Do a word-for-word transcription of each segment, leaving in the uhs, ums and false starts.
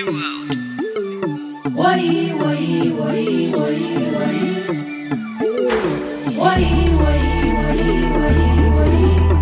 Why, why, why, why, why? Why, why, why, why, why?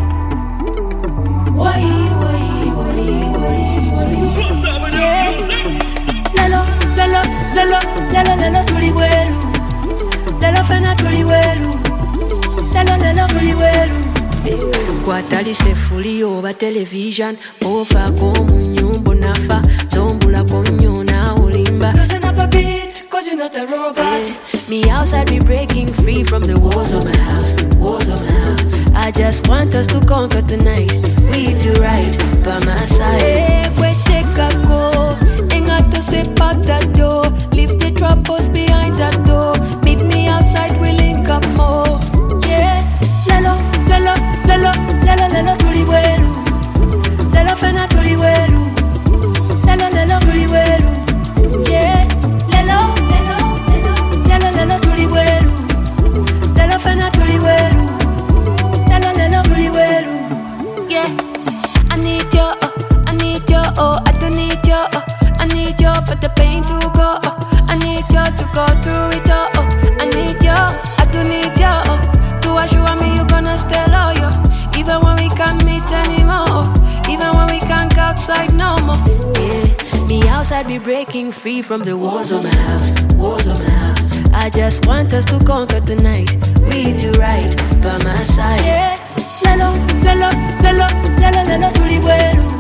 Why, why, why, why, why? Yeah. Lelo, lelo, lelo, lelo, lelo, tuliwelu. Lelo fena tuliwelu. Lelo, lelo, tuliwelu. Kwatali sefuli oba television. Ofa komu nyumbo nafa. Zombula konyo na ulimba. Loosen up a bit, cause you're not a robot. Yeah. Me outside be breaking free from the walls of my house. Walls of my house. I just want us to conquer tonight. We do right by my side. Hey, we take a go. Ain't got to step out that door. Leave the troubles behind that door. Meet me outside, we link up more. Yeah, lelo, lelo, lelo, lelo, lelo, tuliwelu. Lelo fena tuliwelu. Lelo, lelo, tuliwelu. Yeah, lelo, lelo, lelo, lelo, lelo, tuliwelu. Lelo fena tuliwelu. Lelo, lelo, tuliwelu. Yeah, I need you, oh, I need you, oh, I don't need you, oh, I need you for the pain to go, oh, I need you to go through it, oh, oh, I need you, I don't need you, oh, to assure me you're gonna stay loyal, even when we can't meet anymore, oh, even when we can't go outside no more. Yeah, me outside be breaking free from the walls of my house, walls of my house. I just want us to conquer tonight. We do right by my side. Yeah, lelo, lelo, lelo, lelo, lelo, tuliwelu.